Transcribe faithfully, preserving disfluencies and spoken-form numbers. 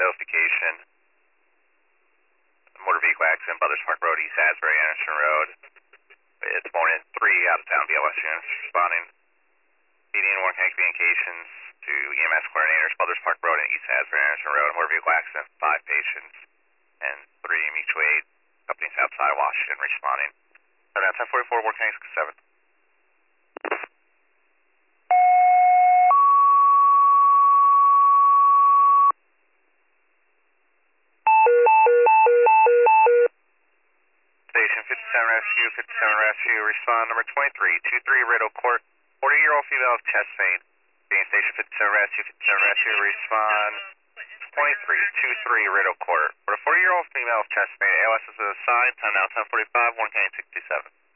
notification. Motor vehicle accident, Brothers Park Road, East Asbury, Anderson Road. It's morning, three out of town B L S units responding. P D and Warren County Communications to E M S coordinators, Brothers Park Road and East Asbury, Anderson Road. Motor vehicle accident, five patients and three mutual aid companies outside Washington responding. So now ten forty-four, Warren County sixty-seven. Station fifty-seven Rescue, fifty-seven Rescue, respond number twenty-three, two three Riddle Court, forty-year-old female of chest pain. Being Station fifty-seven Rescue, fifty-seven Rescue, respond twenty-three, two three Riddle Court. For a forty-year-old female of chest pain, A L S is assigned, time now ten forty-five, Warren County sixty-seven.